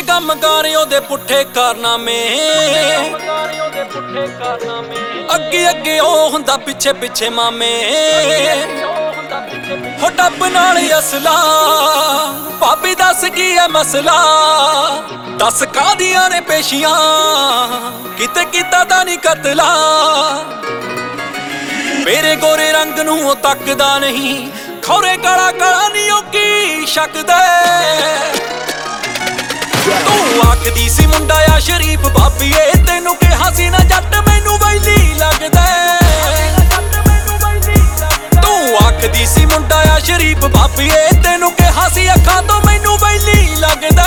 ਕੀਤੇ ਕੰਮ ਕਾਰ ਉਹਦੇ ਪੁੱਠੇ ਕਾਰਨਾਮੇ ਅੱਗੇ ਅੱਗੇ ਉਹ ਹੁੰਦਾ ਪਿੱਛੇ ਪਿੱਛੇ ਮਾਮੇ ਹੋ ਡੱਬ ਨਾਲ ਅਸਲਾ ਭਾਬੀ ਦੱਸ ਕੀ ਹੈ ਮਸਲਾ ਦੱਸ ਕਾਹਦੀਆਂ ਨੇ ਪੇਸ਼ੀਆਂ ਕਿਤੇ ਕੀਤਾ ਤਾਂ ਨਹੀਂ ਕਤਲਾ ਮੇਰੇ ਗੋਰੇ ਰੰਗ ਨੂੰ ਉਹ ਤੱਕਦਾ ਨਹੀਂ ਖੌਰੇ ਕਾਲਾ ਕਾਲਾ ਨਹੀਂ ਉਹ ਕੀ ਸ਼ੱਕਦਾ ਤੂੰ ਆਖਦੀ ਸੀ ਮੁੰਡਾ ਆ ਸ਼ਰੀਫ ਬਾਬੀਏ ਤੈਨੂੰ ਕਿਹਾ ਸੀ ਨਾ ਜੱਟ ਮੈਨੂੰ ਵੈਲੀ ਲੱਗਦਾ ਤੂੰ ਆਖਦੀ ਸੀ ਮੁੰਡਾ ਆ ਸ਼ਰੀਫ ਬਾਬੀਏ ਤੈਨੂੰ ਕਿਹਾ ਸੀ ਅੱਖਾਂ ਤੋਂ ਮੈਨੂੰ ਵੈਲੀ ਲੱਗਦਾ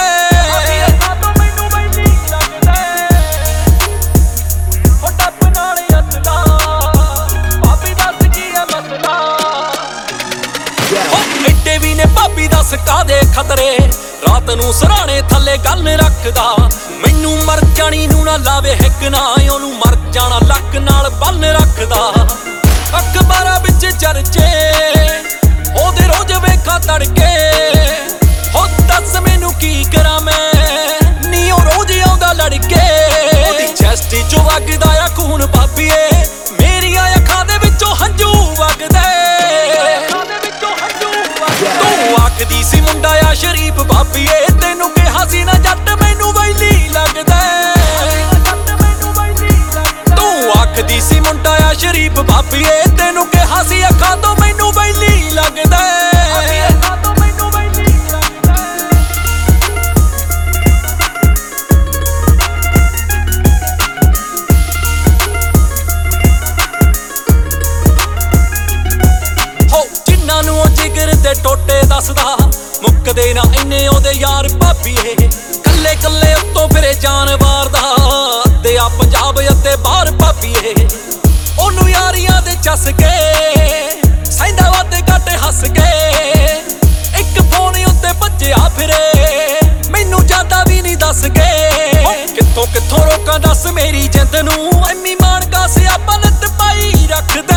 ਐਡੇ ਵੀ ਨੇ ਭਾਬੀ ਦੱਸ ਕਾਦੇ ਖਤਰੇ ਰਾਤ ਨੂੰ ਸਰਾਣੇ ਥੱਲੇ ਗੱਲ ਰੱਖਦਾ ਮੈਨੂੰ ਮਰ ਜਾਣੀ ਨੂੰ ਨਾ ਲਾਵੇ ਹਿੱਕ ਨਾ ਉਹਨੂੰ ਮਰ ਜਾਣਾ ਲੱਕ ਨਾਲ ਬੰਨ ਰੱਖਦਾ ਅਖਬਾਰਾਂ ਵਿੱਚ ਚਰਚੇ ਉਹਦੇ ਰੋਜ਼ ਵੇਖਾਂ ਤੜਕੇ ਹੋ ਦੱਸ ਮੈਨੂੰ ਕੀ ਕਰਾਂ ਮੈਂ ਨੀ ਉਹ ਰੋਜ਼ ਆਉਂਦਾ ਲੜਕੇ ਉਹਦੀ ਚੈਸਟ ਚੋਂ ਵਗਦਾ ਆ ਖੂਨ ਭਾਬੀਏ ਮੇਰੀਆਂ ਅੱਖਾਂ ਦੇ ਵਿੱਚੋਂ ਹੰਝੂ ਵਗਦੇ ਤੂੰ ਆਖਦੀ ਸੀ ਮੁੰਡਾ ਆ ਸ਼ਰੀਫ ਬਾਬੀਏ ਤੈਨੂੰ ਕਿਹਾ ਸੀ ਨਾ ਜੱਟ ਮੈਨੂੰ ਵੈਲੀ ਲੱਗਦਾ ਤੂੰ ਆਖਦੀ ਸੀ ਮੁੰਡਾ ਆ ਸ਼ਰੀਫ ਬਾਬੀਏ ਤੈਨੂੰ ਕਿਹਾ ਸੀ ਅੱਖਾਂ ਤੋਂ ਮੈਨੂੰ ਵੈਲੀ ਲੱਗਦਾ ਹੋ ਜਿੰਨਾਂ ਨੂੰ ਉਹ ਜਿਗਰ ਦੇ ਟੋਟੇ ਦੱਸਦਾ ਮੁੱਕਦੇ ਨਾ ਇੰਨੇ ਉਹਦੇ ਯਾਰ ਭਾਬੀਏ ਕੱਲੇ ਕੱਲੇ ਉੱਤੋਂ ਫਿਰੇ ਜਾਨਵਾਰ ਦਾ ਤੇ ਆ ਪੰਜਾਬ ਅਤੇ ਬਾਹਰ ਭਾਬੀਏ ਉਹਨੂੰ ਯਾਰੀਆਂ ਦੇ ਚੱਸ ਕੇ ਸੈਂਦਾ ਵਾਦੇ ਘੱਟ ਹੱਸ ਕੇ ਇੱਕ ਫੋਨ ਉੱਤੇ ਭੱਜਿਆ ਫਿਰੇ ਮੈਨੂੰ ਜਾਂਦਾ ਵੀ ਨਹੀਂ ਦੱਸ ਕੇ ਕਿੱਥੋਂ ਕਿੱਥੋਂ ਰੋਕਾਂ ਦੱਸ ਮੇਰੀ ਜਿੰਦ ਨੂੰ ਐਨੀ ਮਾਣਕਾ ਸਿਆਪਾ ਲੱਤ ਪਾਈ ਰੱਖਦੇ